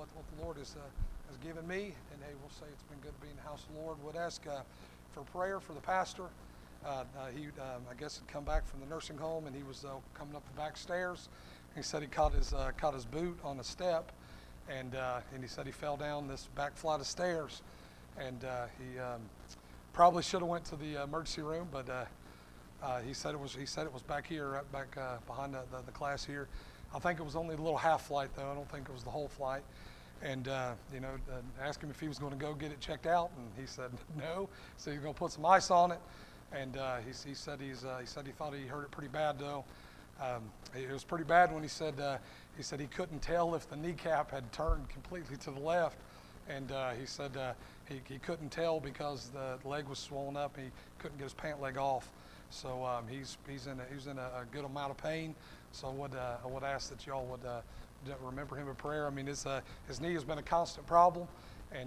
what the Lord has given me, and hey, we'll say it's been good to be in the house of the Lord. Would ask for prayer for the pastor. He, I guess, had come back from the nursing home, and he was coming up the back stairs. He said he caught his boot on a step, and he said he fell down this back flight of stairs, and he probably should have went to the emergency room, but he said it was back here, right back behind the class here. I think it was only a little half flight though. I don't think it was the whole flight. And asked him if he was going to go get it checked out, and he said no. So he's going to put some ice on it. And he said he thought he hurt it pretty bad though. It was pretty bad when he said he couldn't tell if the kneecap had turned completely to the left, and he said he couldn't tell because the leg was swollen up. He couldn't get his pant leg off. So he's in a good amount of pain. So I would ask that y'all would remember him in prayer. I mean, his knee has been a constant problem, and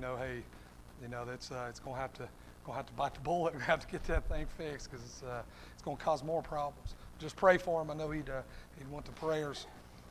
it's going to have to bite the bullet. We have to get that thing fixed because it's going to cause more problems. Just pray for him. I know he'd want the prayers.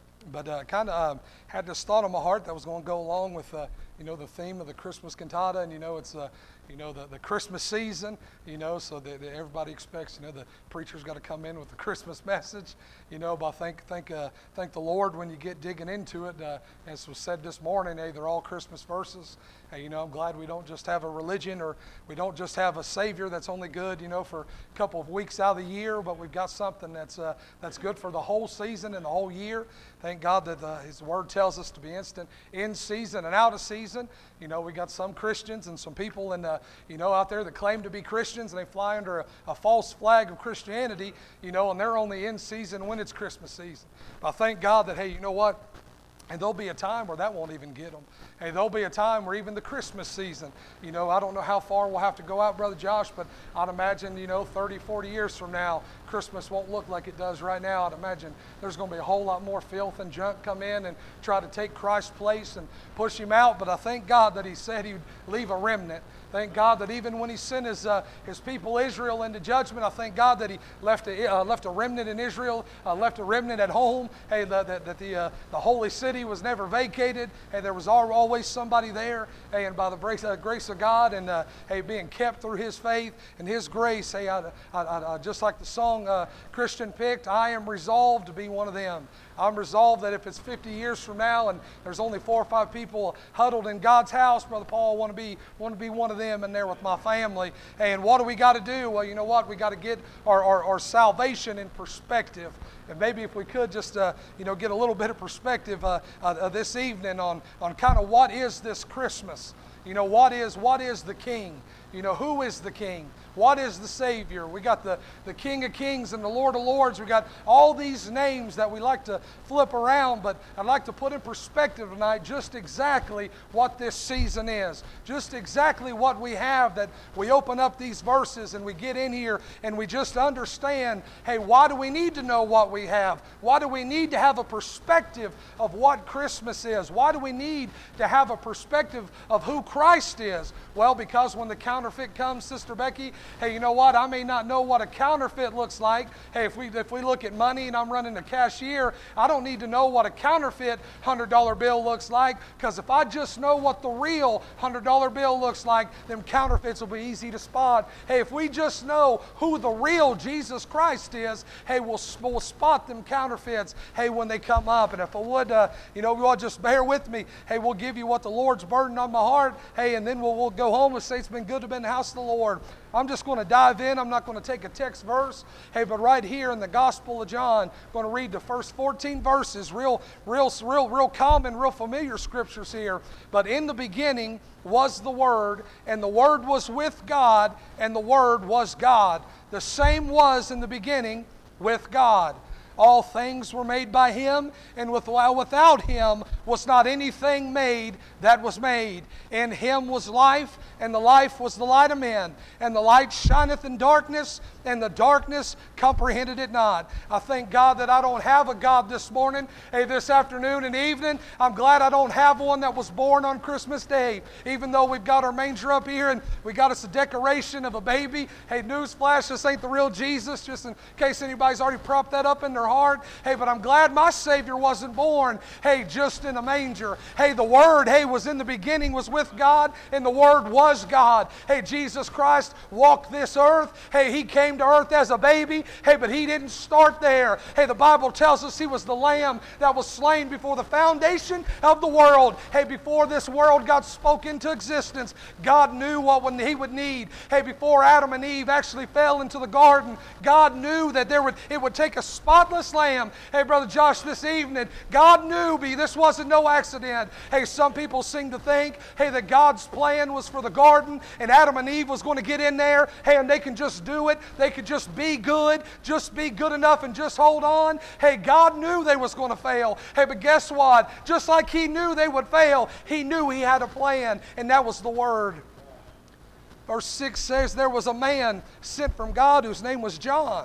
But kind of had this thought on my heart that was going to go along with the theme of the Christmas cantata, and it's the Christmas season, so that everybody expects the preacher's got to come in with the Christmas message, but I thank the Lord when you get digging into it. As was said this morning, they're all Christmas verses. I'm glad we don't just have a religion, or we don't just have a Savior that's only good for a couple of weeks out of the year, but we've got something that's good for the whole season and the whole year. Thank God that His Word tells us to be instant in season and out of season. We got some Christians and some people out there that claim to be Christians, and they fly under a false flag of Christianity, and they're only in season when it's Christmas season. But I thank God that, hey, you know what? And there'll be a time where that won't even get them. Hey, there'll be a time where even the Christmas season, I don't know how far we'll have to go out, Brother Josh, but I'd imagine, 30, 40 years from now, Christmas won't look like it does right now. I'd imagine there's going to be a whole lot more filth and junk come in and try to take Christ's place and push Him out. But I thank God that He said He'd leave a remnant. Thank God that even when He sent His people Israel into judgment, I thank God that He left a remnant in Israel, left a remnant at home. Hey, that the holy city was never vacated. Hey, there was always somebody there. Hey, and by the grace of God, and being kept through His faith and His grace. Hey, I just like the song Christian picked, I am resolved to be one of them. I'm resolved that if it's 50 years from now and there's only 4 or 5 people huddled in God's house, Brother Paul, I want to be one of them in there with my family. Hey, and what do we got to do? Well, you know what? We got to get our salvation in perspective. And maybe if we could just get a little bit of perspective this evening on kind of what is this Christmas. What is the King? Who is the King? What is the Savior? We got the King of Kings and the Lord of Lords. We got all these names that we like to flip around, but I'd like to put in perspective tonight just exactly what this season is. Just exactly what we have, that we open up these verses and we get in here and we just understand, hey, why do we need to know what we have? Why do we need to have a perspective of what Christmas is? Why do we need to have a perspective of who Christ is? Well, because when the counterfeit comes, Sister Becky, hey, you know what? I may not know what a counterfeit looks like. Hey, if we look at money and I'm running a cashier, I don't need to know what a counterfeit $100 bill looks like, because if I just know what the real $100 bill looks like, then counterfeits will be easy to spot. Hey, if we just know who the real Jesus Christ is, hey, we'll spot them counterfeits, hey, when they come up. And if I would, you all just bear with me. Hey, we'll give you what the Lord's burdened on my heart. Hey, and then we'll go home and say it's been good to be in the house of the Lord. I'm just going to dive in. I'm not going to take a text verse. Hey, but right here in the Gospel of John, I'm going to read the first 14 verses, real common, real familiar scriptures here. But in the beginning was the Word, and the Word was with God, and the Word was God. The same was in the beginning with God. All things were made by Him, and without Him was not anything made that was made. In Him was life, and the life was the light of men. And the light shineth in darkness, and the darkness comprehended it not. I thank God that I don't have a God this morning, this afternoon and evening. I'm glad I don't have one that was born on Christmas Day. Even though we've got our manger up here and we got us a decoration of a baby. Hey, newsflash, this ain't the real Jesus, just in case anybody's already propped that up in their her heart. Hey, but I'm glad my Savior wasn't born, hey, just in a manger. Hey, the Word, hey, was in the beginning, was with God, and the Word was God. Hey, Jesus Christ walked this earth. Hey, He came to earth as a baby. Hey, but He didn't start there. Hey, the Bible tells us He was the Lamb that was slain before the foundation of the world. Hey, before this world got spoke into existence, God knew what He would need. Hey, before Adam and Eve actually fell into the garden, God knew that it would take a spotless lamb. Hey, Brother Josh, this evening, God knew this wasn't no accident. Hey, some people seem to think, hey, that God's plan was for the garden and Adam and Eve was going to get in there, hey, and they can just do it. They could just be good enough and just hold on. Hey, God knew they was going to fail. Hey, but guess what? Just like He knew they would fail, He knew He had a plan, and that was the Word. Verse 6 says, there was a man sent from God whose name was John.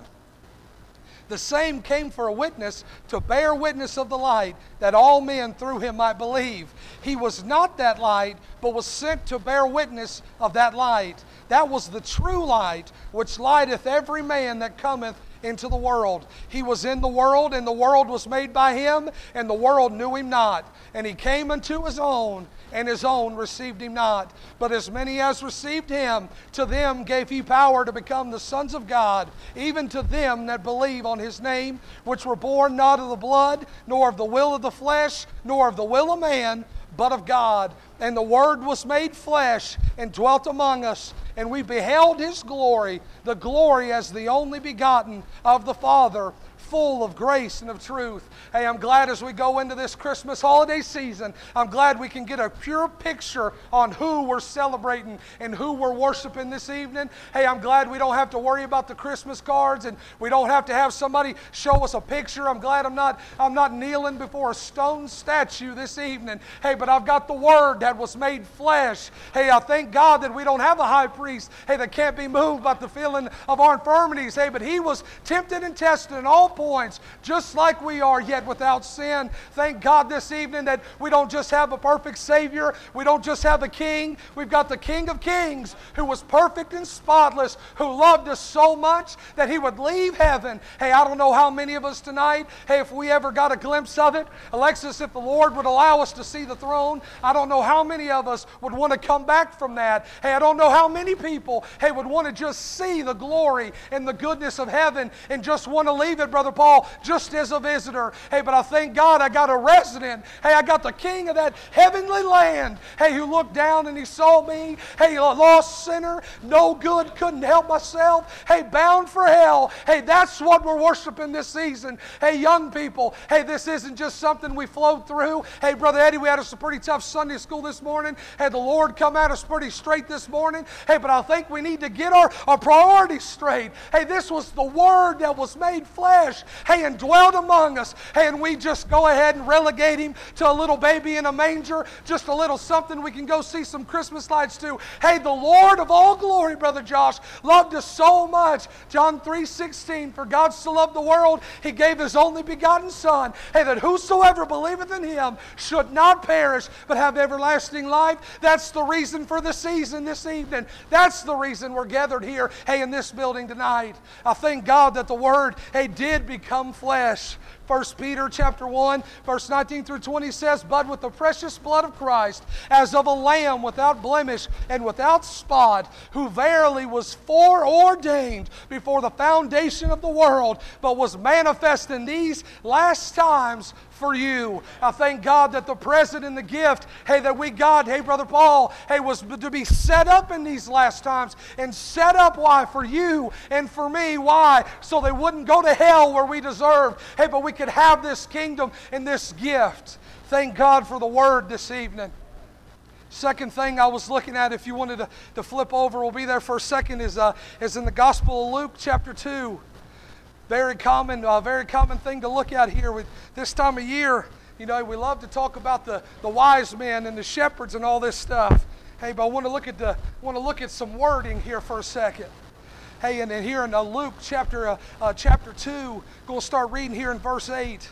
The same came for a witness, to bear witness of the light, that all men through him might believe. He was not that light, but was sent to bear witness of that light. That was the true light, which lighteth every man that cometh into the world. He was in the world, and the world was made by Him, and the world knew Him not. And He came unto His own, and His own received Him not. But as many as received Him, to them gave He power to become the sons of God, even to them that believe on His name, which were born not of the blood, nor of the will of the flesh, nor of the will of man, but of God. And the Word was made flesh, and dwelt among us, and we beheld His glory, the glory as the only begotten of the Father, full of grace and of truth. Hey, I'm glad as we go into this Christmas holiday season, I'm glad we can get a pure picture on who we're celebrating and who we're worshiping this evening. Hey, I'm glad we don't have to worry about the Christmas cards, and we don't have to have somebody show us a picture. I'm glad I'm not kneeling before a stone statue this evening. Hey, but I've got the Word that was made flesh. Hey, I thank God that we don't have a high priest, hey, that can't be moved by the feeling of our infirmities. Hey, but He was tempted and tested in all points, just like we are, yet without sin. Thank God this evening that we don't just have a perfect Savior, we don't just have a King, we've got the King of Kings, who was perfect and spotless, who loved us so much that He would leave heaven. Hey, I don't know how many of us tonight, hey, if we ever got a glimpse of it, Alexis, if the Lord would allow us to see the throne, I don't know how many of us would want to come back from that. Hey, I don't know how many people, hey, would want to just see the glory and the goodness of heaven and just want to leave it, Brother Paul, just as a visitor. Hey, but I thank God I got a resident. Hey, I got the King of that heavenly land. Hey, who looked down and He saw me. Hey, a lost sinner, no good, couldn't help myself. Hey, bound for hell. Hey, that's what we're worshiping this season. Hey, young people, hey, this isn't just something we flowed through. Hey, Brother Eddie, we had a pretty tough Sunday school this morning. Hey, the Lord come at us pretty straight this morning. Hey, but I think we need to get our priorities straight. Hey, this was the Word that was made flesh. Hey, and dwelled among us. Hey, and we just go ahead and relegate Him to a little baby in a manger, just a little something we can go see some Christmas lights to. Hey, the Lord of all glory, Brother Josh, loved us so much. John 3:16, for God so loved the world, He gave His only begotten Son. Hey, that whosoever believeth in Him should not perish, but have everlasting life. That's the reason for the season this evening. That's the reason we're gathered here, hey, in this building tonight. I thank God that the Word, hey, did become flesh. 1 Peter chapter 1, verse 19 through 20 says, but with the precious blood of Christ, as of a lamb without blemish and without spot, who verily was foreordained before the foundation of the world, but was manifest in these last times for you. I thank God that the present and the gift, hey, that we got, hey, Brother Paul, hey, was to be set up in these last times. And set up, why? For you and for me. Why? So they wouldn't go to hell where we deserved. Hey, but we could have this kingdom and this gift. Thank God for the Word this evening. Second thing I was looking at, if you wanted to flip over, we'll be there for a second, is in the Gospel of Luke chapter 2. Very common thing to look at here with this time of year. You know, we love to talk about the wise men and the shepherds and all this stuff. Hey, but I want to look at some wording here for a second. Hey, and here in Luke chapter 2, we'll start reading here in verse 8.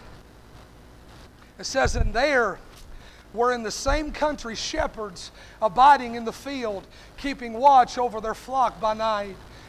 It says, and there were in the same country shepherds abiding in the field, keeping watch over their flock by night.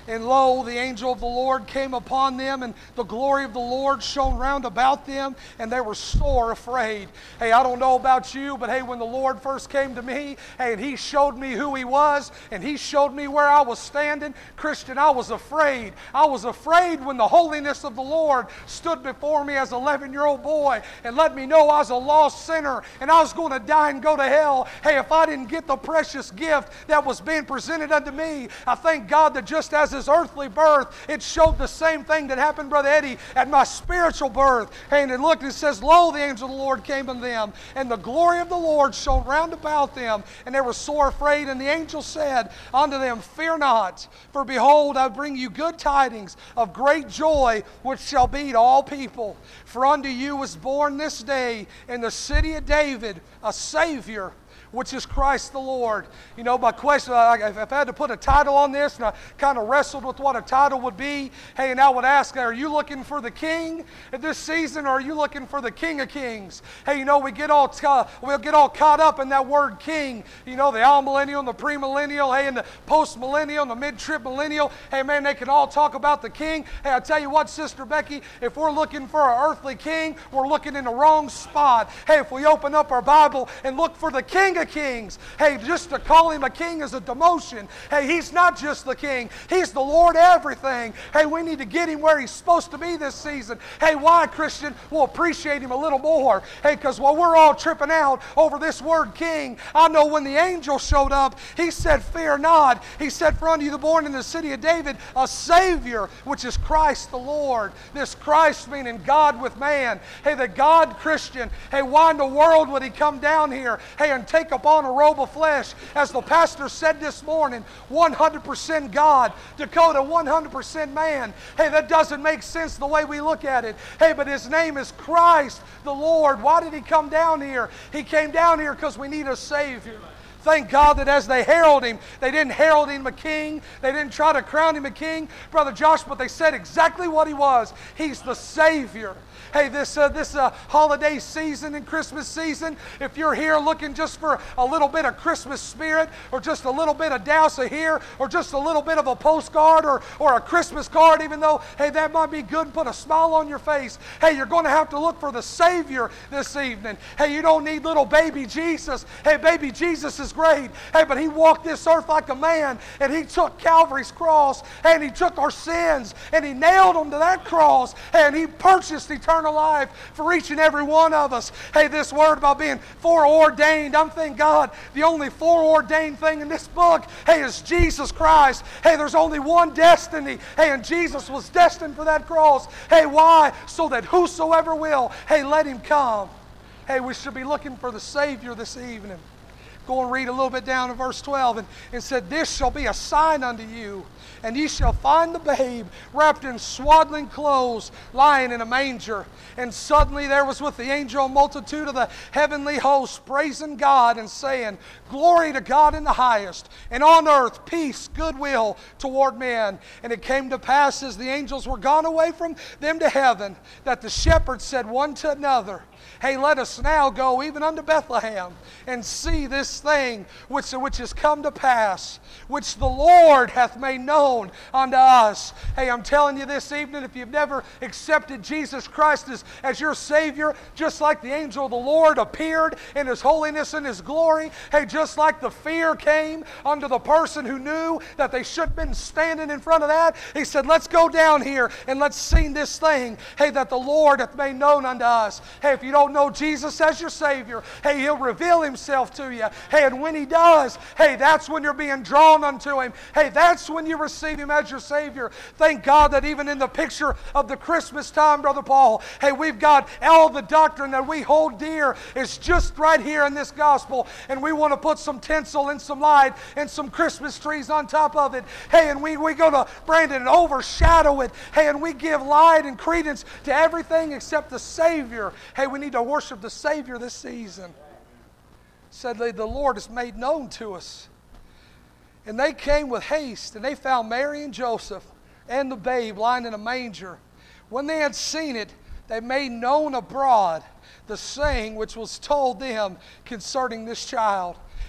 And lo, the angel of the Lord came upon them, and the glory of the Lord shone round about them, and they were sore afraid. Hey, I don't know about you, but hey, when the Lord first came to me, hey, and He showed me who He was, and He showed me where I was standing, Christian, I was afraid. I was afraid when the holiness of the Lord stood before me as an 11-year-old boy and let me know I was a lost sinner, and I was going to die and go to hell. Hey, if I didn't get the precious gift that was being presented unto me, I thank God that just as His earthly birth, it showed the same thing that happened, Brother Eddie, at my spiritual birth. Hey, and it looked, it says, lo, the angel of the Lord came unto them, and the glory of the Lord shone round about them, and they were sore afraid. And the angel said unto them, fear not, for behold, I bring you good tidings of great joy, which shall be to all people. For unto you is born this day in the city of David a Savior, which is Christ the Lord. You know, my question, if I had to put a title on this, and I kind of wrestled with what a title would be, hey, and I would ask, are you looking for the King at this season, or are you looking for the King of Kings? Hey, you know, we'll get all caught up in that word King. You know, the all-millennial and the pre-millennial, hey, and the post-millennial and the mid-trib millennial. Hey, man, they can all talk about the King. Hey, I tell you what, Sister Becky, if we're looking for an earthly King, we're looking in the wrong spot. Hey, if we open up our Bible and look for the King of Kings, hey, just to call Him a king is a demotion. Hey, He's not just the King, He's the Lord everything. Hey, we need to get Him where He's supposed to be this season. Hey, why, Christian? We'll appreciate Him a little more. Hey, because while we're all tripping out over this word King, I know when the angel showed up, he said, fear not. He said, for unto you the born in the city of David a Savior, which is Christ the Lord. This Christ meaning God with man. Hey, the God Christian. Hey, why in the world would He come down here, hey, and take upon a robe of flesh, as the pastor said this morning, 100% God, Dakota, 100% man. Hey, that doesn't make sense the way we look at it. Hey, but His name is Christ the Lord. Why did He come down here? He came down here because we need a Savior. Thank God that as they herald Him, they didn't herald Him a king. They didn't try to crown Him a king, Brother Josh, but they said exactly what He was. He's the Savior. Hey, this holiday season and Christmas season, if you're here looking just for a little bit of Christmas spirit, or just a little bit of douse of here, or just a little bit of a postcard or a Christmas card, even though, hey, that might be good and put a smile on your face, hey, you're going to have to look for the Savior this evening. Hey, you don't need little baby Jesus. Hey, baby Jesus is great. Hey, but He walked this earth like a man, and He took Calvary's cross, and He took our sins, and He nailed them to that cross, and He purchased eternal life for each and every one of us. Hey, this word about being foreordained, I'm thank God the only foreordained thing in this book, hey, is Jesus Christ. Hey, there's only one destiny. Hey, and Jesus was destined for that cross. Hey, why? So that whosoever will, hey, let Him come. Hey, we should be looking for the Savior this evening. Go and read a little bit down in verse 12. And said, this shall be a sign unto you, and ye shall find the babe wrapped in swaddling clothes, lying in a manger. And suddenly there was with the angel a multitude of the heavenly hosts, praising God and saying, glory to God in the highest, and on earth peace, goodwill toward men. And it came to pass, as the angels were gone away from them to heaven, that the shepherds said one to another, hey, let us now go even unto Bethlehem, and see this thing which is come to pass, which the Lord hath made known unto us. Hey, I'm telling you this evening, if you've never accepted Jesus Christ as your Savior, just like the angel of the Lord appeared in His holiness and His glory, hey, just like the fear came unto the person who knew that they should have been standing in front of that, He said, let's go down here and let's see this thing, hey, that the Lord hath made known unto us. Hey, if you don't know Jesus as your Savior, hey, He'll reveal Himself to you. Hey, and when He does, hey, that's when you're being drawn unto Him. Hey, that's when you receive Him as your Savior. Thank God that even in the picture of the Christmas time, Brother Paul, hey, we've got all the doctrine that we hold dear is just right here in this gospel, and we want to put some tinsel and some light and some Christmas trees on top of it. Hey, and we go to Brandon and overshadow it. Hey, and we give light and credence to everything except the Savior. Hey, we need to worship the Savior this season. Said the Lord is made known to us. And they came with haste, and they found Mary and Joseph and the babe lying in a manger. When they had seen it, they made known abroad the saying which was told them concerning this child.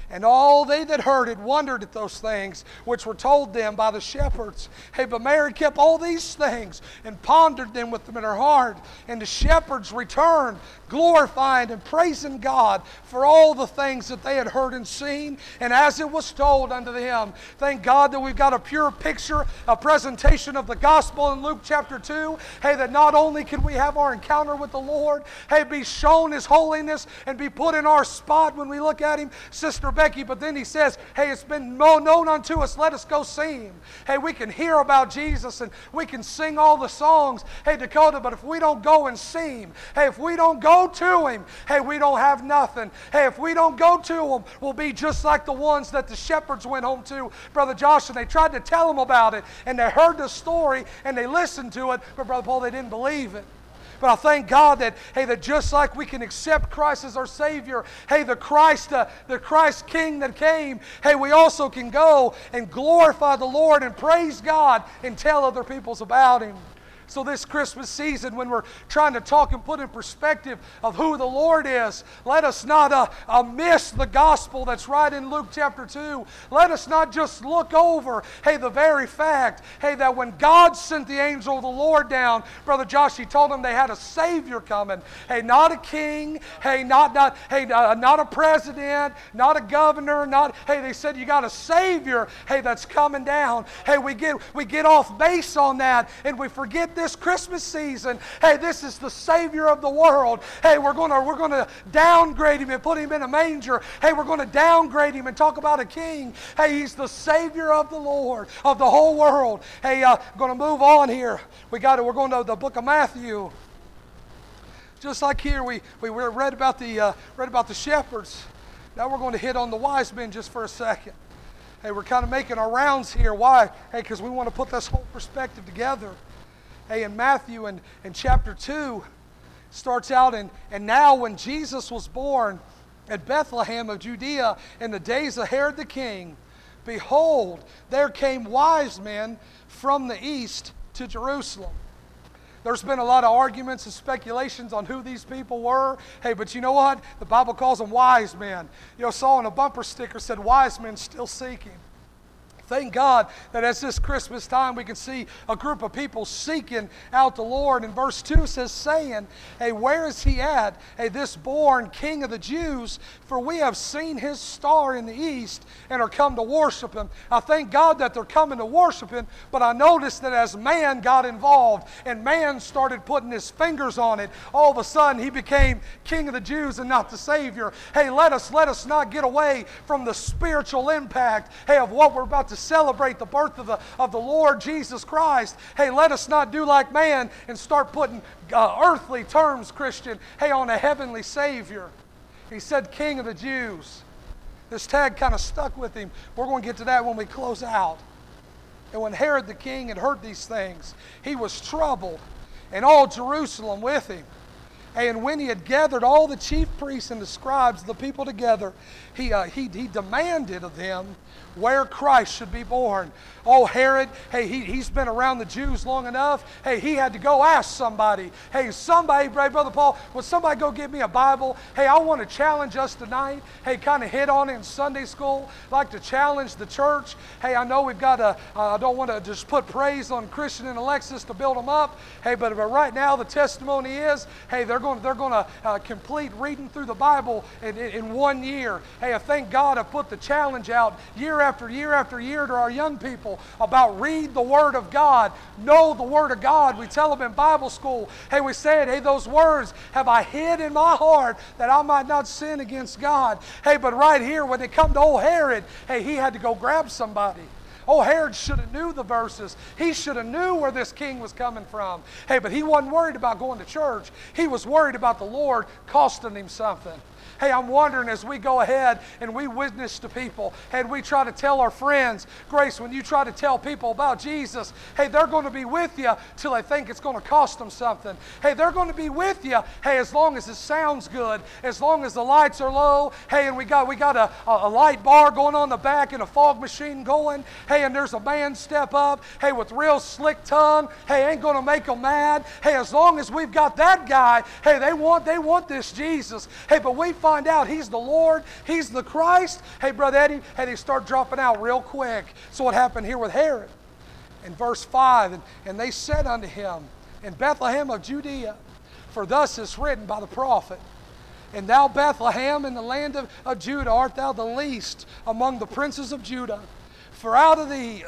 And all they that heard it wondered at those things which were told them by the shepherds. Hey, but Mary kept all these things and pondered them with them in her heart. And the shepherds returned, glorifying and praising God for all the things that they had heard and seen, and as it was told unto them. Thank God that we've got a pure picture, a presentation of the gospel in Luke chapter 2. Hey, that not only can we have our encounter with the Lord, hey, be shown His holiness and be put in our spot when we look at Him, Sister Becky, but then He says, hey, it's been known unto us, let us go see Him. Hey, we can hear about Jesus and we can sing all the songs, hey, Dakota, but if we don't go and see Him, hey, if we don't go to Him, hey, we don't have nothing. Hey, if we don't go to Him, we'll be just like the ones that the shepherds went home to, Brother Josh, and they tried to tell Him about it, and they heard the story, and they listened to it, but Brother Paul, they didn't believe it. But I thank God that, hey, that just like we can accept Christ as our Savior, hey, the Christ King that came, hey, we also can go and glorify the Lord and praise God and tell other peoples about Him. So this Christmas season, when we're trying to talk and put in perspective of who the Lord is, let us not miss the gospel that's right in Luke chapter 2. Let us not just look over, hey, the very fact, hey, that when God sent the angel of the Lord down, Brother Josh, He told them they had a Savior coming. Hey, not a king, hey, not a president, not a governor, hey, they said you got a Savior, hey, that's coming down. Hey, we get off base on that, and we forget this Christmas season, hey, this is the Savior of the world. Hey, we're gonna downgrade Him and put Him in a manger. Hey, we're going to downgrade Him and talk about a king. Hey, He's the Savior of the Lord, of the whole world. Hey, going to move on here. We're going to the book of Matthew. Just like here, we read about the shepherds. Now we're going to hit on the wise men just for a second. Hey, we're kind of making our rounds here. Why? Hey, because we want to put this whole perspective together. Hey, in Matthew in chapter 2, starts out, and now when Jesus was born at Bethlehem of Judea in the days of Herod the king, behold, there came wise men from the east to Jerusalem. There's been a lot of arguments and speculations on who these people were. Hey, but you know what? The Bible calls them wise men. You know, saw on a bumper sticker said, wise men still seeking. Thank God that as this Christmas time we can see a group of people seeking out the Lord. And verse 2 says, saying, hey, where is He at? Hey, this born King of the Jews, for we have seen His star in the east and are come to worship Him. I thank God that they're coming to worship Him, but I noticed that as man got involved and man started putting his fingers on it, all of a sudden He became King of the Jews and not the Savior. Hey, let us not get away from the spiritual impact, hey, of what we're about to celebrate, the birth of the Lord Jesus Christ. Hey, let us not do like man and start putting earthly terms, Christian, hey, on a heavenly Savior. He said King of the Jews. This tag kind of stuck with him. We're going to get to that when we close out. And when Herod the king had heard these things, he was troubled, and all Jerusalem with him. And when he had gathered all the chief priests and the scribes, the people together, he demanded of them where Christ should be born. Oh, Herod, hey, he's been around the Jews long enough. Hey, he had to go ask somebody. Hey, somebody, Brother Paul, would somebody go get me a Bible? Hey, I want to challenge us tonight. Hey, kind of hit on it in Sunday school. I'd like to challenge the church. Hey, I know we've got I don't want to just put praise on Christian and Alexis to build them up. Hey, but right now the testimony is, hey, they're going to complete reading through the Bible in 1 year. Hey, I thank God I put the challenge out year after year after year to our young people about read the Word of God, know the Word of God. We tell them in Bible school, hey, we said, hey, those words have I hid in my heart that I might not sin against God. Hey, but right here when it come to old Herod, hey, he had to go grab somebody. Oh, Herod should have knew the verses. He should have knew where this king was coming from. Hey, but he wasn't worried about going to church. He was worried about the Lord costing him something. Hey, I'm wondering as we go ahead and we witness to people and we try to tell our friends, Grace, when you try to tell people about Jesus, hey, they're going to be with you till they think it's going to cost them something. Hey, they're going to be with you, hey, as long as it sounds good, as long as the lights are low, hey, and we got a light bar going on the back and a fog machine going, hey, and there's a man step up, hey, with real slick tongue, hey, ain't going to make them mad. Hey, as long as we've got that guy, hey, they want this Jesus. Hey, but we find out He's the Lord, He's the Christ, hey, Brother Eddie, hey, they start dropping out real quick. So what happened here with Herod? In verse 5, and they said unto him, in Bethlehem of Judea, for thus is written by the prophet, and thou, Bethlehem, in the land of Judah, art thou the least among the princes of Judah. For out of thee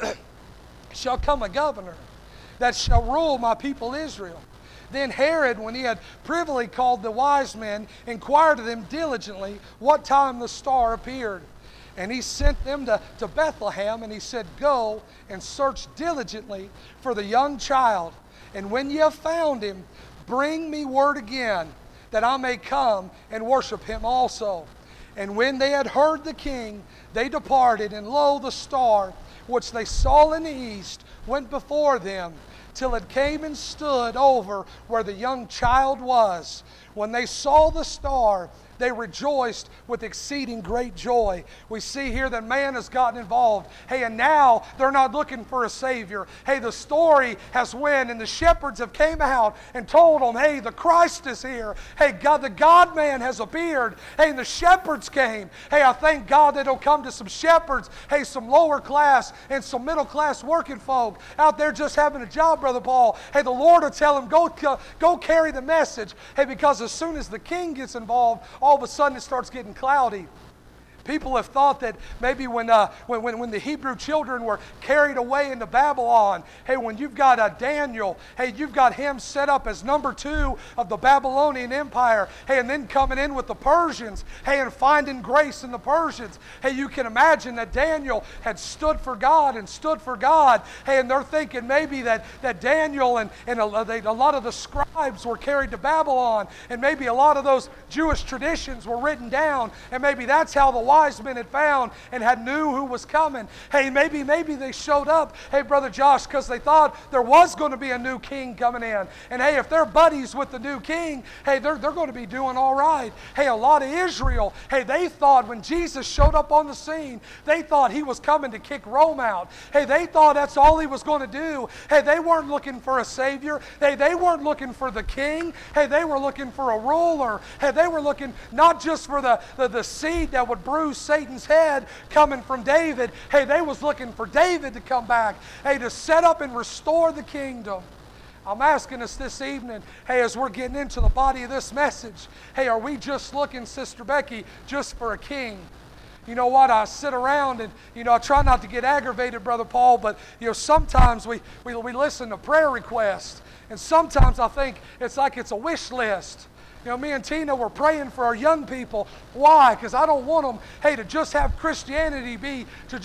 shall come a governor that shall rule my people Israel. Then Herod, when he had privily called the wise men, inquired of them diligently what time the star appeared. And he sent them to Bethlehem, and he said, Go and search diligently for the young child. And when ye have found him, bring me word again, that I may come and worship him also. And when they had heard the king, they departed, and lo, the star, which they saw in the east, went before them, till it came and stood over where the young child was. When they saw the star, they rejoiced with exceeding great joy. We see here that man has gotten involved. Hey, and now they're not looking for a Savior. Hey, the story has went, and the shepherds have came out and told them, hey, the Christ is here. Hey, God, the God-man has appeared. Hey, and the shepherds came. Hey, I thank God that it'll come to some shepherds, hey, some lower class and some middle class working folk out there just having a job, Brother Paul. Hey, the Lord will tell them, go carry the message. Hey, because as soon as the king gets involved, all of a sudden it starts getting cloudy. People have thought that maybe when the Hebrew children were carried away into Babylon, hey, when you've got Daniel, hey, you've got him set up as number 2 of the Babylonian Empire, hey, and then coming in with the Persians, hey, and finding grace in the Persians. Hey, you can imagine that Daniel had stood for God and stood for God, hey, and they're thinking maybe that Daniel and a lot of the scribes were carried to Babylon, and maybe a lot of those Jewish traditions were written down, and maybe that's how the wise men had found and had knew who was coming. Hey, maybe they showed up, hey, Brother Josh, because they thought there was going to be a new king coming in. And hey, if they're buddies with the new king, hey, they're going to be doing all right. Hey, a lot of Israel, hey, they thought when Jesus showed up on the scene, they thought he was coming to kick Rome out. Hey, they thought that's all he was going to do. Hey, they weren't looking for a Savior. Hey, they weren't looking for the king. Hey, they were looking for a ruler. Hey, they were looking not just for the seed that would bruise Satan's head coming from David. Hey, they was looking for David to come back. Hey, to set up and restore the kingdom. I'm asking us this evening, hey, as we're getting into the body of this message, hey, are we just looking, Sister Becky, just for a king? You know what, I sit around and, I try not to get aggravated, Brother Paul, but, sometimes we listen to prayer requests, and sometimes I think it's like it's a wish list. Me and Tina were praying for our young people. Why? Because I don't want them, hey, to just have Christianity be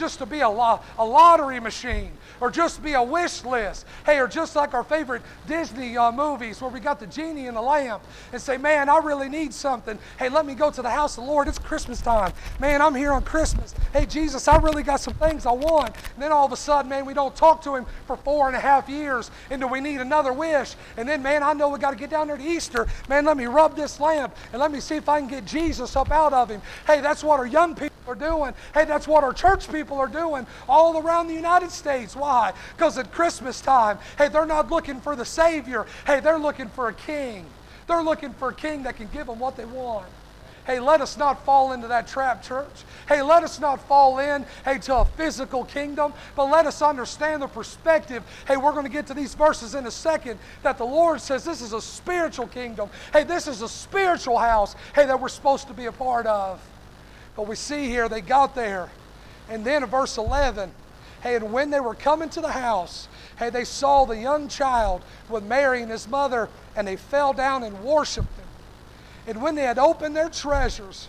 a lottery machine, or just be a wish list. Hey, or just like our favorite Disney movies where we got the genie and the lamp and say, man, I really need something. Hey, let me go to the house of the Lord. It's Christmas time. Man, I'm here on Christmas. Hey, Jesus, I really got some things I want. And then all of a sudden, man, we don't talk to him for 4.5 years, and do we need another wish? And then, man, I know we got to get down there to Easter. Man, let me rub this lamp and let me see if I can get Jesus up out of him. Hey, that's what our young people are doing. Hey, that's what our church people are doing all around the United States. Why? Because at Christmas time, hey, they're not looking for the Savior. Hey, they're looking for a king. They're looking for a king that can give them what they want. Hey, let us not fall into that trap, church. Hey, let us not fall in, hey, to a physical kingdom, but let us understand the perspective. Hey, we're going to get to these verses in a second, that the Lord says this is a spiritual kingdom. Hey, this is a spiritual house, hey, that we're supposed to be a part of. But we see here, they got there. And then in verse 11, hey, and when they were coming to the house, hey, they saw the young child with Mary and his mother, and they fell down and worshiped him. And when they had opened their treasures,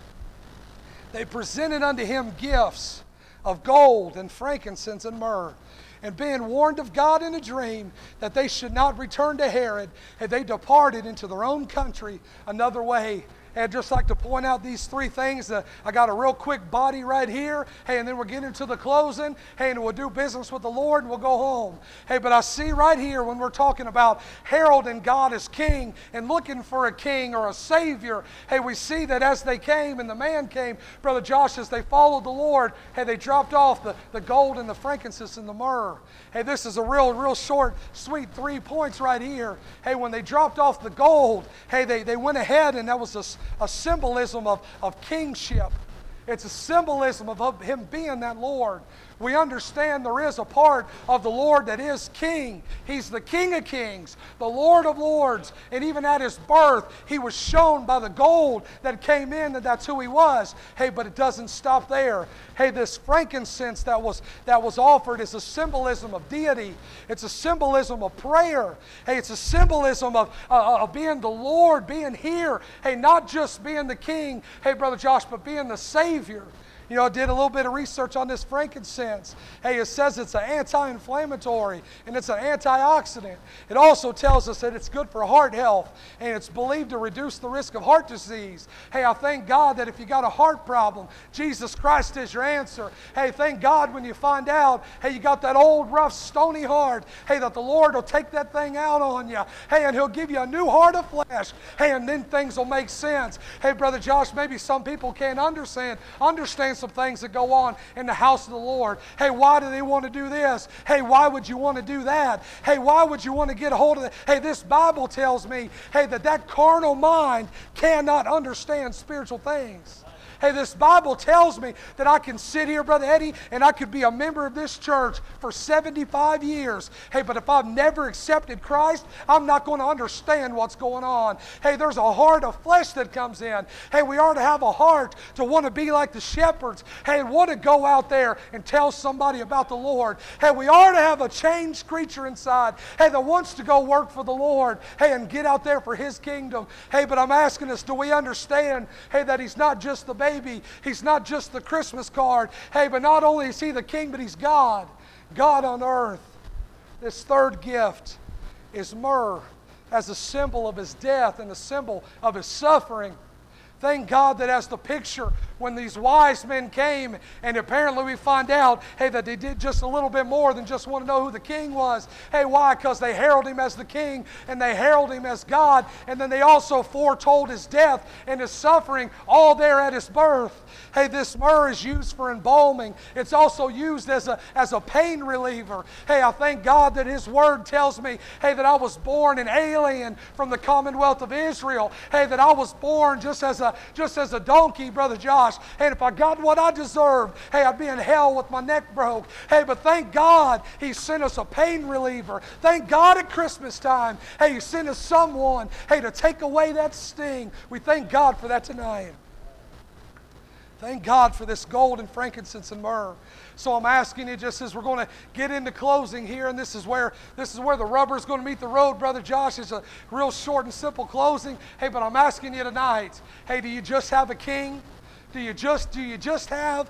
they presented unto him gifts of gold and frankincense and myrrh. And being warned of God in a dream that they should not return to Herod, and they departed into their own country another way. And I'd just like to point out these 3 things. I got a real quick body right here. Hey, and then we're getting to the closing. Hey, and we'll do business with the Lord and we'll go home. Hey, but I see right here when we're talking about heralding God as king and looking for a king or a Savior. Hey, we see that as they came and the man came, Brother Josh, as they followed the Lord, hey, they dropped off the gold and the frankincense and the myrrh. Hey, this is a real short, sweet 3 points right here. Hey, when they dropped off the gold, hey, they went ahead, and that was a symbolism of kingship. It's a symbolism of Him being that Lord. We understand there is a part of the Lord that is King. He's the King of Kings, the Lord of Lords. And even at His birth, He was shown by the gold that came in that that's who He was. Hey, but it doesn't stop there. Hey, this frankincense that was offered is a symbolism of deity. It's a symbolism of prayer. Hey, it's a symbolism of being the Lord, being here. Hey, not just being the King, hey, Brother Josh, but being the Savior. You know, I did a little bit of research on this frankincense. Hey, it says it's an anti-inflammatory and it's an antioxidant. It also tells us that it's good for heart health and it's believed to reduce the risk of heart disease. Hey, I thank God that if you got a heart problem, Jesus Christ is your answer. Hey, thank God when you find out, hey, you got that old, rough, stony heart, hey, that the Lord will take that thing out on you. Hey, and He'll give you a new heart of flesh. Hey, and then things will make sense. Hey, Brother Josh, maybe some people can't understand some things that go on in the house of the Lord. Hey, why do they want to do this? Hey, why would you want to do that? Hey, why would you want to get a hold of that? Hey, this Bible tells me, hey, that carnal mind cannot understand spiritual things. Hey, this Bible tells me that I can sit here, Brother Eddie, and I could be a member of this church for 75 years. Hey, but if I've never accepted Christ, I'm not going to understand what's going on. Hey, there's a heart of flesh that comes in. Hey, we are to have a heart to want to be like the shepherds. Hey, and want to go out there and tell somebody about the Lord. Hey, we are to have a changed creature inside. Hey, that wants to go work for the Lord. Hey, and get out there for His kingdom. Hey, but I'm asking us, do we understand, hey, that He's not just the baby. He's not just the Christmas card. Hey, but not only is He the King, but He's God. God on earth. This third gift is myrrh as a symbol of His death and a symbol of His suffering. Thank God that as the picture when these wise men came, and apparently we find out, hey, that they did just a little bit more than just want to know who the king was. Hey, why? Because they herald Him as the king, and they herald Him as God, and then they also foretold His death and His suffering all there at His birth. Hey, this myrrh is used for embalming. It's also used as a pain reliever. Hey, I thank God that His Word tells me, hey, that I was born an alien from the Commonwealth of Israel. Hey, that I was born just as a donkey, Brother Josh. Hey, if I got what I deserved, hey, I'd be in hell with my neck broke. Hey, but thank God He sent us a pain reliever. Thank God at Christmas time, hey, He sent us someone, hey, to take away that sting. We thank God for that tonight. Thank God for this gold and frankincense and myrrh. So I'm asking you, just as we're going to get into closing here, and this is where the rubber is going to meet the road, Brother Josh. It's a real short and simple closing. Hey, but I'm asking you tonight, hey, do you just have a king? Do you just have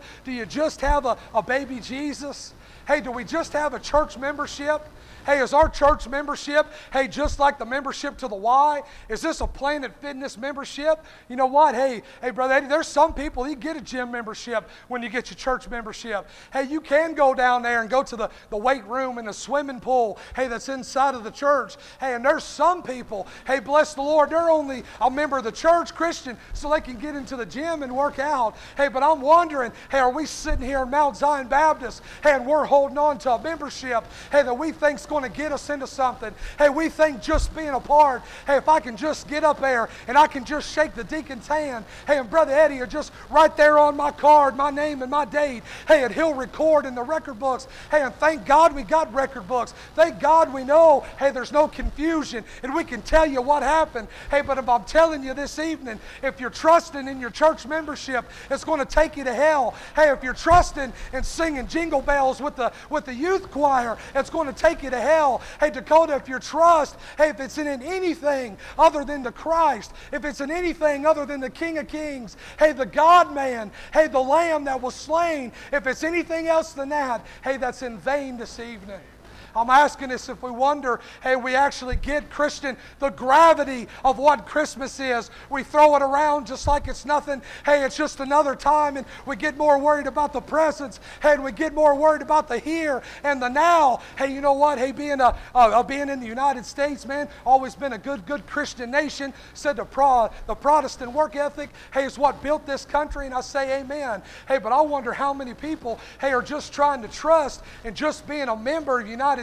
a baby Jesus? Hey, do we just have a church membership? Hey, is our church membership, hey, just like the membership to the Y? Is this a Planet Fitness membership? You know what? Hey, Brother Eddie, there's some people, you get a gym membership when you get your church membership. Hey, you can go down there and go to the weight room and the swimming pool, hey, that's inside of the church. Hey, and there's some people, hey, bless the Lord, they're only a member of the church, Christian, so they can get into the gym and work out. Hey, but I'm wondering, hey, are we sitting here in Mount Zion Baptist, hey, and we're holding on to a membership, hey, that we think's going to get us into something. Hey, we think just being a part, hey, if I can just get up there and I can just shake the deacon's hand, hey, and Brother Eddie are just right there on my card, my name and my date, hey, and he'll record in the record books. Hey, and thank God we got record books. Thank God we know, hey, there's no confusion and we can tell you what happened. Hey, but if I'm telling you this evening, if you're trusting in your church membership, it's going to take you to hell. Hey, if you're trusting and singing jingle bells with the youth choir, it's going to take you to hell. Hey, Dakota, if your trust, hey, if it's in anything other than the Christ, if it's in anything other than the King of Kings, hey, the God-man, hey, the Lamb that was slain, if it's anything else than that, hey, that's in vain this evening. I'm asking us if we wonder, hey, we actually get, Christian, the gravity of what Christmas is. We throw it around just like it's nothing. Hey, it's just another time, and we get more worried about the presents, hey, and we get more worried about the here and the now. Hey, you know what? Hey, being in the United States, man, always been a good Christian nation. Said the Protestant work ethic, hey, is what built this country, and I say amen. Hey, but I wonder how many people, hey, are just trying to trust and just being a member of the United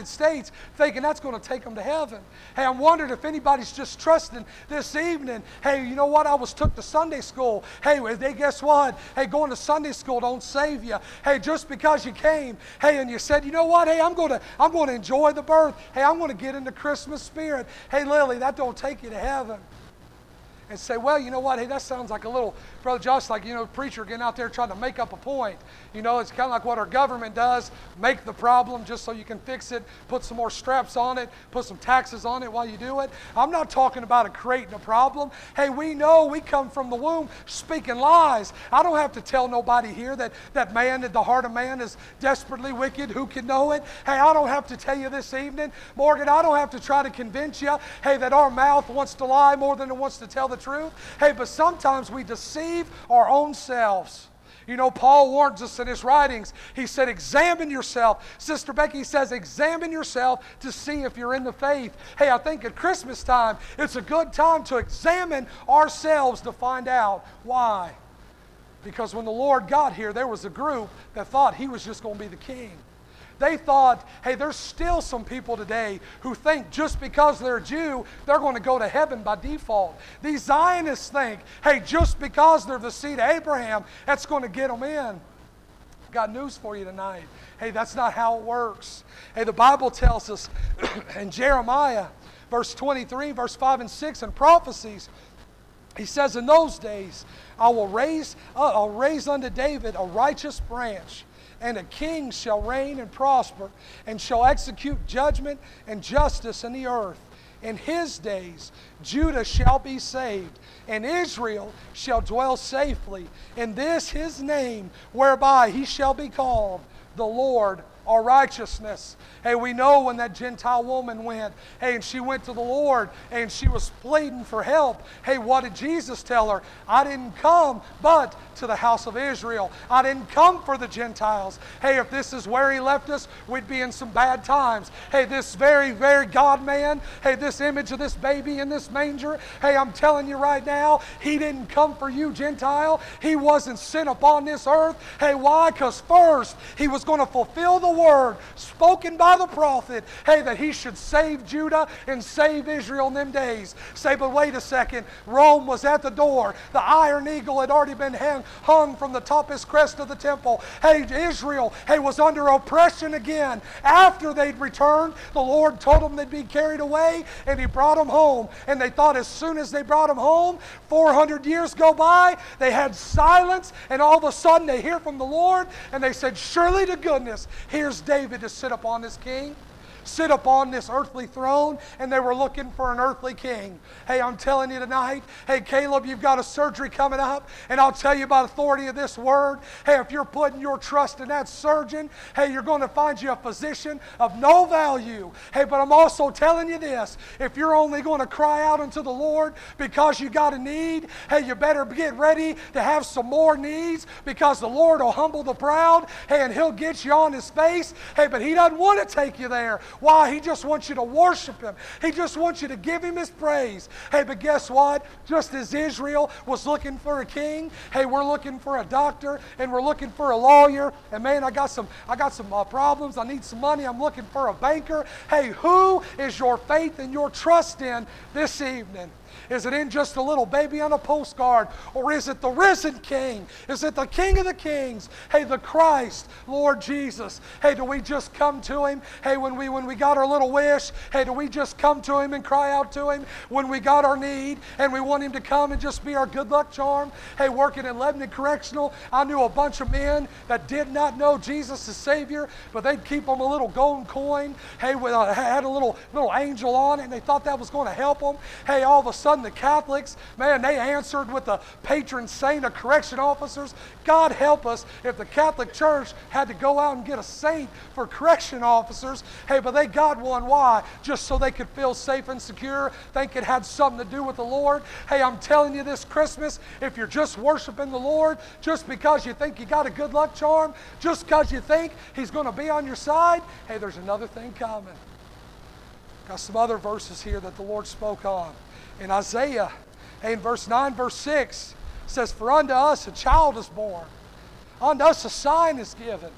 United States thinking that's going to take them to heaven. Hey, I'm wondering if anybody's just trusting this evening. Hey, you know what? I was took to Sunday school. Hey, guess what? Hey, going to Sunday school don't save you. Hey, just because you came, hey, and you said, you know what? Hey, I'm going to enjoy the birth. Hey, I'm going to get into Christmas spirit. Hey, Lily, that don't take you to heaven. And say, well, you know what? Hey, that sounds like a little, Brother Josh, like, preacher getting out there trying to make up a point. It's kind of like what our government does, make the problem just so you can fix it, put some more straps on it, put some taxes on it while you do it. I'm not talking about creating a problem. Hey, we know we come from the womb speaking lies. I don't have to tell nobody here that the heart of man is desperately wicked. Who can know it? Hey, I don't have to tell you this evening, Morgan, I don't have to try to convince you, hey, that our mouth wants to lie more than it wants to tell the truth. Hey, but sometimes we deceive our own selves. Paul warns us in his writings. He said, examine yourself. Sister Becky says, examine yourself to see if you're in the faith. Hey, I think at Christmas time, it's a good time to examine ourselves to find out why. Because when the Lord got here, there was a group that thought he was just going to be the king. They thought, hey, there's still some people today who think just because they're a Jew, they're going to go to heaven by default. These Zionists think, hey, just because they're the seed of Abraham, that's going to get them in. I've got news for you tonight. Hey, that's not how it works. Hey, the Bible tells us in Jeremiah, verse 23, verse 5 and 6, in prophecies, he says, in those days, I'll raise unto David a righteous branch, and a king shall reign and prosper, and shall execute judgment and justice in the earth. In his days Judah shall be saved, and Israel shall dwell safely. In this his name, whereby he shall be called the Lord our righteousness. Hey, we know when that Gentile woman went, hey, and she went to the Lord, and she was pleading for help. Hey, what did Jesus tell her? I didn't come but to the house of Israel. I didn't come for the Gentiles. Hey, if this is where he left us, we'd be in some bad times. Hey, this very, very God-man, hey, this image of this baby in this manger, hey, I'm telling you right now, he didn't come for you, Gentile. He wasn't sent upon this earth. Hey, why? Because first, he was going to fulfill the word spoken by the prophet, hey, that he should save Judah and save Israel in them days. Say, but wait a second, Rome was at the door. The iron eagle had already been hung from the topmost crest of the temple. Hey, Israel, hey, was under oppression again. After they'd returned, the Lord told them they'd be carried away, and he brought them home. And they thought as soon as they brought them home, 400 years go by, they had silence, and all of a sudden they hear from the Lord, and they said, surely to goodness, here's David to sit upon this king, sit upon this earthly throne, and they were looking for an earthly king. Hey, I'm telling you tonight, hey, Caleb, you've got a surgery coming up, and I'll tell you by authority of this word, hey, if you're putting your trust in that surgeon, hey, you're going to find you a physician of no value. Hey, but I'm also telling you this, if you're only going to cry out unto the Lord because you got a need, hey, you better get ready to have some more needs, because the Lord will humble the proud, hey, and he'll get you on his face, hey, but he doesn't want to take you there. Why? He just wants you to worship him. He just wants you to give him his praise. Hey, but guess what? Just as Israel was looking for a king, hey, we're looking for a doctor, and we're looking for a lawyer, and man, I got some problems. I need some money. I'm looking for a banker. Hey, who is your faith and your trust in this evening? Is it in just a little baby on a postcard? Or is it the risen King? Is it the King of the Kings? Hey, the Christ, Lord Jesus. Hey, do we just come to him? Hey, when we got our little wish, hey, do we just come to him and cry out to him when we got our need and we want him to come and just be our good luck charm? Hey, working in Lebanon Correctional, I knew a bunch of men that did not know Jesus as Savior, but they'd keep them a little golden coin, hey, had a little angel on it, and they thought that was going to help them. Hey, all of a sudden the Catholics, man, they answered with the patron saint of correction officers. God help us if the Catholic Church had to go out and get a saint for correction officers. Hey, but they got one. Why? Just so they could feel safe and secure, think it had something to do with the Lord. Hey, I'm telling you this Christmas, if you're just worshiping the Lord, just because you think you got a good luck charm, just because you think he's going to be on your side, hey, there's another thing coming. Got some other verses here that the Lord spoke on. In Isaiah, in verse 9, verse 6, says, for unto us a child is born, unto us a sign is given,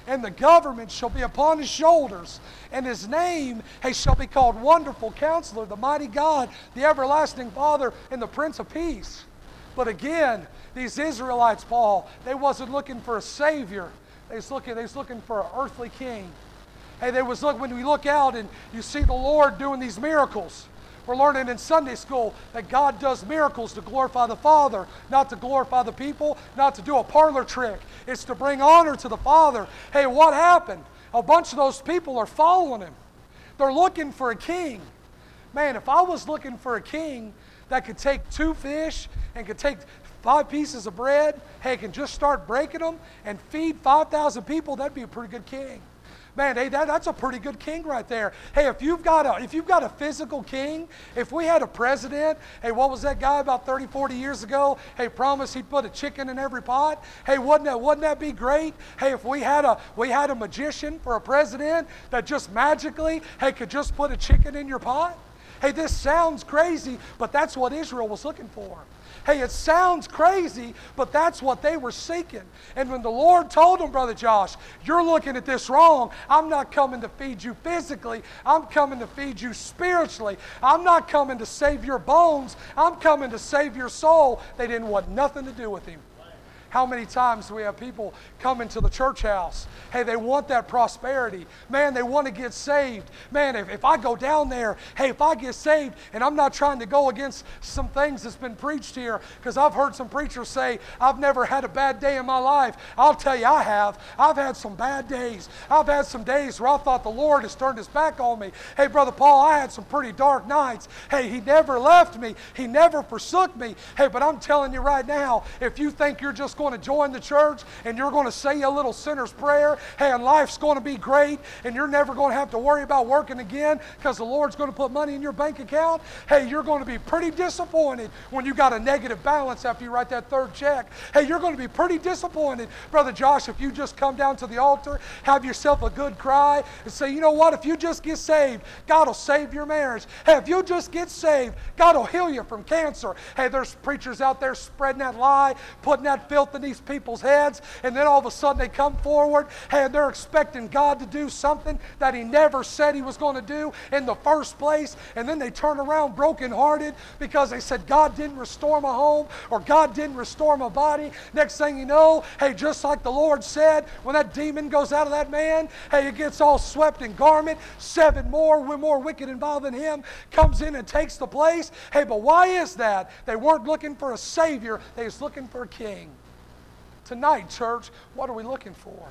and the government shall be upon his shoulders, and his name shall be called Wonderful Counselor, the Mighty God, the Everlasting Father, and the Prince of Peace. But again, these Israelites, Paul, they wasn't looking for a Savior. They was looking for an earthly king. Hey, when we look out and you see the Lord doing these miracles, we're learning in Sunday school that God does miracles to glorify the Father, not to glorify the people, not to do a parlor trick. It's to bring honor to the Father. Hey, what happened? A bunch of those people are following him. They're looking for a king. Man, if I was looking for a king that could take 2 fish and could take 5 pieces of bread, hey, can just start breaking them and feed 5,000 people, that'd be a pretty good king. Man, hey, that's a pretty good king right there. Hey, if you've got a physical king, if we had a president, hey, what was that guy about 30, 40 years ago? Hey, promised he'd put a chicken in every pot. Hey, wouldn't that be great? Hey, if we had a magician for a president that just magically, hey, could just put a chicken in your pot? Hey, this sounds crazy, but that's what Israel was looking for. Hey, it sounds crazy, but that's what they were seeking. And when the Lord told them, Brother Josh, you're looking at this wrong. I'm not coming to feed you physically. I'm coming to feed you spiritually. I'm not coming to save your bones. I'm coming to save your soul. They didn't want nothing to do with him. How many times do we have people come into the church house? Hey, they want that prosperity. Man, they want to get saved. Man, if I go down there, hey, if I get saved, and I'm not trying to go against some things that's been preached here, because I've heard some preachers say, I've never had a bad day in my life. I'll tell you, I have. I've had some bad days. I've had some days where I thought the Lord has turned his back on me. Hey, Brother Paul, I had some pretty dark nights. Hey, he never left me. He never forsook me. Hey, but I'm telling you right now, if you think you're just going to join the church and you're going to say a little sinner's prayer, hey, and life's going to be great and you're never going to have to worry about working again because the Lord's going to put money in your bank account, hey, you're going to be pretty disappointed when you got a negative balance after you write that 3rd check. Hey, you're going to be pretty disappointed, Brother Josh, if you just come down to the altar, have yourself a good cry and say, you know what, if you just get saved, God will save your marriage. Hey, if you just get saved, God will heal you from cancer. Hey, there's preachers out there spreading that lie, putting that filth in these people's heads, and then all of a sudden they come forward, hey, and they're expecting God to do something that he never said he was going to do in the first place, and then they turn around brokenhearted because they said God didn't restore my home or God didn't restore my body. Next thing you know, hey, just like the Lord said, when that demon goes out of that man, hey, it gets all swept in garment, 7 more wicked and vile than him comes in and takes the place. Hey, but why is that? They weren't looking for a Savior, they was looking for a king. Tonight, church, what are we looking for?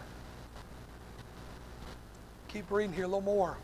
Keep reading here a little more.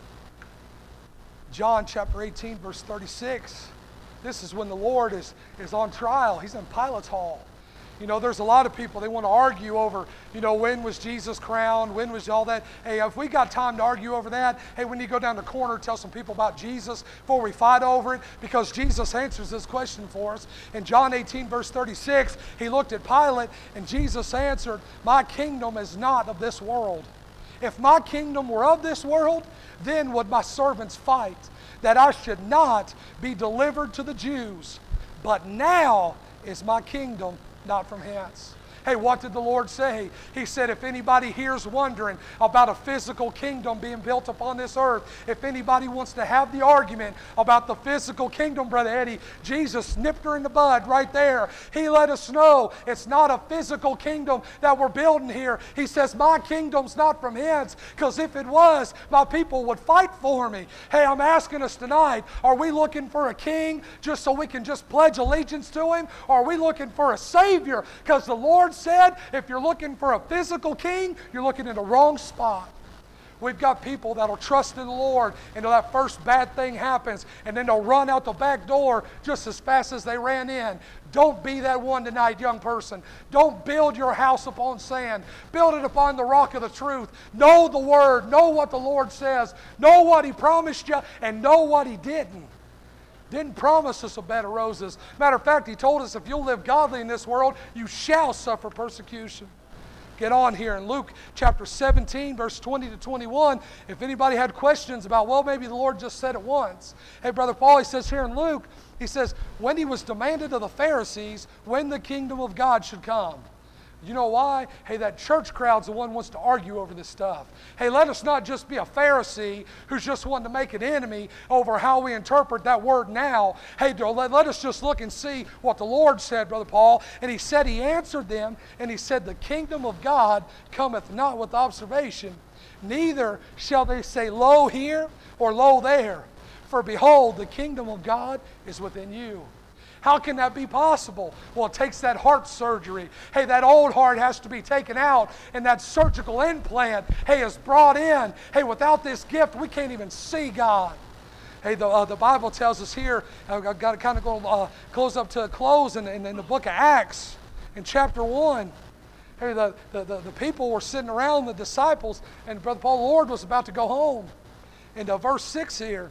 John chapter 18, verse 36. This is when the Lord is on trial. He's in Pilate's hall. You know, there's a lot of people, they want to argue over, you know, when was Jesus crowned, when was all that. Hey, if we got time to argue over that, hey, we need to go down the corner and tell some people about Jesus before we fight over it, because Jesus answers this question for us. In John 18, verse 36, he looked at Pilate, and Jesus answered, my kingdom is not of this world. If my kingdom were of this world, then would my servants fight, that I should not be delivered to the Jews. But now is my kingdom not from hence. Hey, what did the Lord say? He said, if anybody here's wondering about a physical kingdom being built upon this earth, if anybody wants to have the argument about the physical kingdom, Brother Eddie, Jesus nipped her in the bud right there. He let us know it's not a physical kingdom that we're building here. He says, my kingdom's not from hence, because if it was, my people would fight for me. Hey, I'm asking us tonight, are we looking for a king just so we can just pledge allegiance to him? Or are we looking for a Savior? Because the Lord said, if you're looking for a physical king, you're looking in the wrong spot. We've got people that'll trust in the Lord until that first bad thing happens, and then they'll run out the back door just as fast as they ran in. Don't be that one tonight, young person. Don't build your house upon sand. Build it upon the rock of the truth. Know the Word. Know what the Lord says. Know what He promised you, and know what He didn't. Didn't promise us a bed of roses. Matter of fact, He told us if you'll live godly in this world, you shall suffer persecution. Get on here in Luke chapter 17, verse 20 to 21. If anybody had questions about, well, maybe the Lord just said it once. Hey, Brother Paul, he says here in Luke, he says, when he was demanded of the Pharisees when the kingdom of God should come. You know why? Hey, that church crowd's the one who wants to argue over this stuff. Hey, let us not just be a Pharisee who's just wanting to make an enemy over how we interpret that word now. Hey, let us just look and see what the Lord said, Brother Paul. And he said, he answered them, and he said, the kingdom of God cometh not with observation, neither shall they say, lo here or lo there. For behold, the kingdom of God is within you. How can that be possible? Well, it takes that heart surgery. Hey, that old heart has to be taken out, and that surgical implant, hey, is brought in. Hey, without this gift, we can't even see God. Hey, the Bible tells us here, I've got to kind of go close up to a close in the book of Acts, in chapter 1. Hey, the people were sitting around, the disciples, and Brother Paul, the Lord was about to go home. And verse 6 here,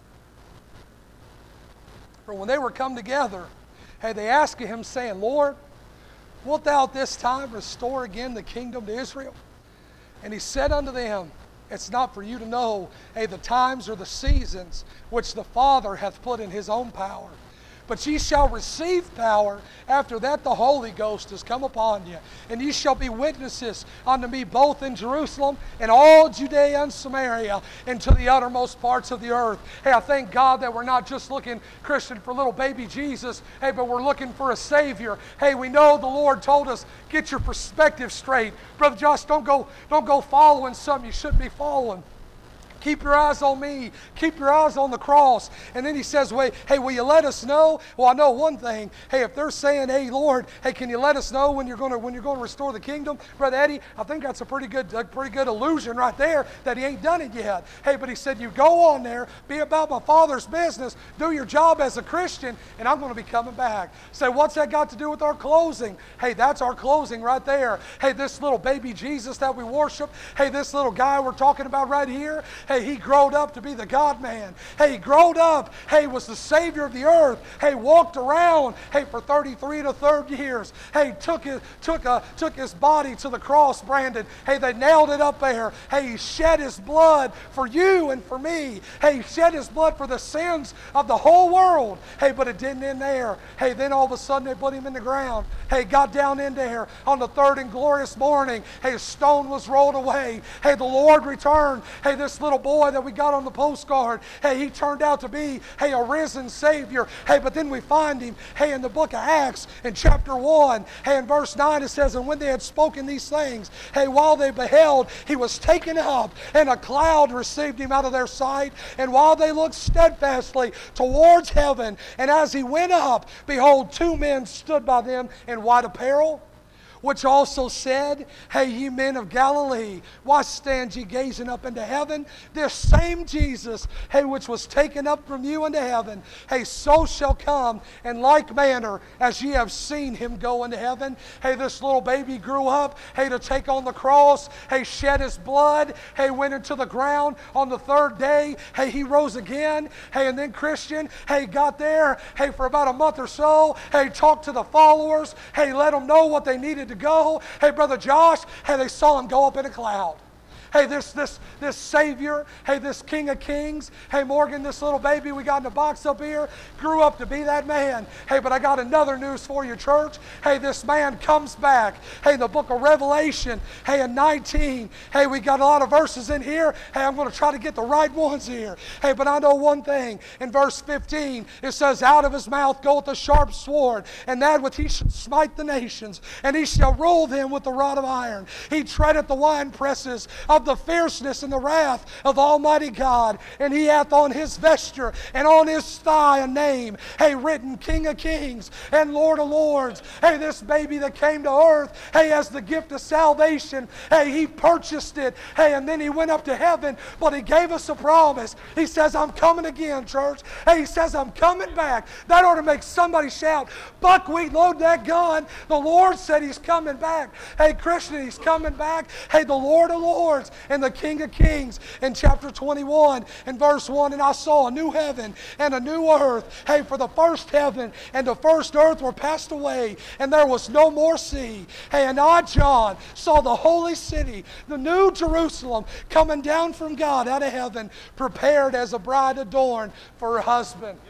for when they were come together, hey, they asked him, saying, Lord, wilt thou at this time restore again the kingdom to Israel? And he said unto them, it's not for you to know, hey, the times or the seasons which the Father hath put in his own power. But ye shall receive power after that the Holy Ghost has come upon you. And ye shall be witnesses unto me both in Jerusalem and all Judea and Samaria and to the uttermost parts of the earth. Hey, I thank God that we're not just looking, Christian, for little baby Jesus. Hey, but we're looking for a Savior. Hey, we know the Lord told us, get your perspective straight. Brother Josh, don't go following something you shouldn't be following. Keep your eyes on me. Keep your eyes on the cross. And then he says, wait, hey, will you let us know? Well, I know one thing. Hey, if they're saying, hey, Lord, hey, can you let us know when you're going to restore the kingdom? Brother Eddie, I think that's a pretty good illusion right there that he ain't done it yet. Hey, but he said, you go on there, be about my Father's business, do your job as a Christian, and I'm going to be coming back. Say, what's that got to do with our closing? Hey, that's our closing right there. Hey, this little baby Jesus that we worship, hey, this little guy we're talking about right here, hey, he growed up to be the God-man. Hey, he growed up, hey, was the Savior of the earth. Hey, walked around, hey, for 33 to 30 years. Hey, took his body to the cross, Brandon. Hey, they nailed it up there. Hey, he shed his blood for you and for me. Hey, he shed his blood for the sins of the whole world. Hey, but it didn't end there. Hey, then all of a sudden they put him in the ground. Hey, got down in there on the third and glorious morning. Hey, a stone was rolled away. Hey, the Lord returned. Hey, this little boy that we got on the postcard, hey, he turned out to be, hey, a risen Savior. Hey, but then we find him, hey, in the book of Acts, in chapter 1, hey, in verse 9 it says, and when they had spoken these things, hey, while they beheld, he was taken up, and a cloud received him out of their sight. And while they looked steadfastly towards heaven, and as he went up, behold, two men stood by them in white apparel, which also said, hey, ye men of Galilee, why stand ye gazing up into heaven? This same Jesus, hey, which was taken up from you into heaven, hey, so shall come in like manner as ye have seen him go into heaven. Hey, this little baby grew up, hey, to take on the cross, hey, shed his blood, hey, went into the ground on the third day, hey, he rose again, hey, and then Christian, hey, got there, hey, for about a month or so, hey, talked to the followers, hey, let them know what they needed to go. Hey, Brother Josh, hey, they saw him go up in a cloud. Hey, this Savior, hey, this King of Kings, hey, Morgan, this little baby we got in the box up here, grew up to be that man. Hey, but I got another news for you, church. Hey, this man comes back. Hey, in the book of Revelation, hey, in 19, hey, we got a lot of verses in here. Hey, I'm going to try to get the right ones here. Hey, but I know one thing. In verse 15, it says, out of his mouth goeth a sharp sword, and that with he shall smite the nations, and he shall rule them with the rod of iron. He treadeth the winepresses of the fierceness and the wrath of Almighty God. And he hath on his vesture and on his thigh a name, hey, written King of Kings and Lord of Lords. Hey, this baby that came to earth, hey, as the gift of salvation, hey, he purchased it, hey, and then he went up to heaven, but he gave us a promise. He says, I'm coming again, church. Hey, he says, I'm coming back. That ought to make somebody shout, buckwheat, load that gun. The Lord said he's coming back. Hey, Christian, he's coming back. Hey, the Lord of Lords and the King of Kings in chapter 21 and verse 1, and I saw a new heaven and a new earth. Hey, for the first heaven and the first earth were passed away, and there was no more sea. Hey, and I, John, saw the holy city, the new Jerusalem, coming down from God out of heaven, prepared as a bride adorned for her husband.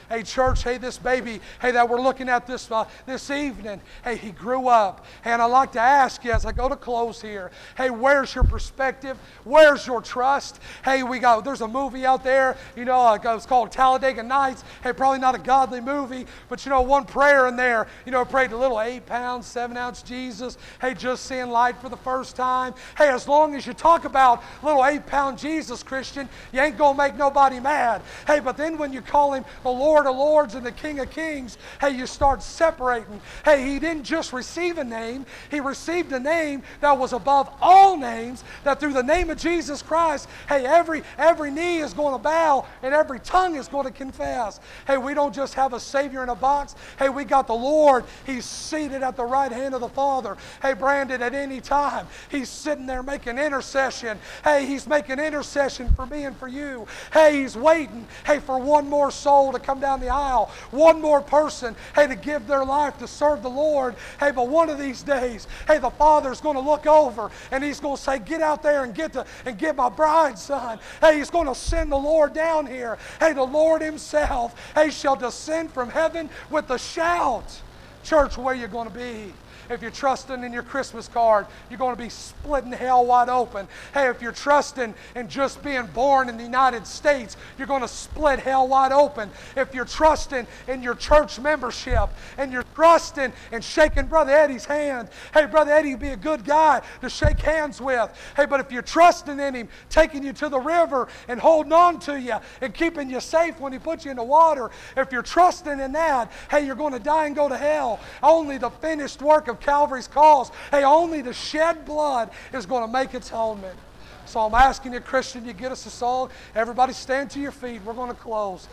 Hey, church, hey, this baby, hey, that we're looking at this evening, hey, he grew up. And I'd like to ask you as I go to close here, hey, where's your perspective? Where's your trust? Hey, there's a movie out there, it's called Talladega Nights. Hey, probably not a godly movie, but one prayer in there, prayed to little 8-pound, 7-ounce Jesus. Hey, just seeing light for the first time. Hey, as long as you talk about little 8-pound Jesus, Christian, you ain't going to make nobody mad. Hey, but then when you call him the Lord of Lords and the King of Kings, hey, you start separating. Hey, he didn't just receive a name, he received a name that was above all names, that through the name of Jesus Christ, hey, every knee is going to bow and every tongue is going to confess. Hey, we don't just have a Savior in a box. Hey, we got the Lord. He's seated at the right hand of the Father. Hey, Brandon, at any time, he's sitting there making intercession. Hey, he's making intercession for me and for you. Hey, he's waiting, hey, for one more soul to come down the aisle, one more person, hey, to give their life to serve the Lord. Hey, but one of these days, hey, the Father's going to look over and he's going to say, get out there and get my bride, son. Hey, he's going to send the Lord down here. Hey, the Lord himself, hey, shall descend from heaven with a shout. Church, where you going to be? If you're trusting in your Christmas card, you're going to be splitting hell wide open. Hey, if you're trusting in just being born in the United States, you're going to split hell wide open. If you're trusting in your church membership and you're trusting and shaking Brother Eddie's hand, hey, Brother Eddie would be a good guy to shake hands with. Hey, but if you're trusting in him, taking you to the river and holding on to you and keeping you safe when he puts you in the water, if you're trusting in that, hey, you're going to die and go to hell. Only the finished work of Calvary's cause, hey, only the shed blood is going to make atonement. So I'm asking you, Christian, you get us a song. Everybody stand to your feet. We're going to close.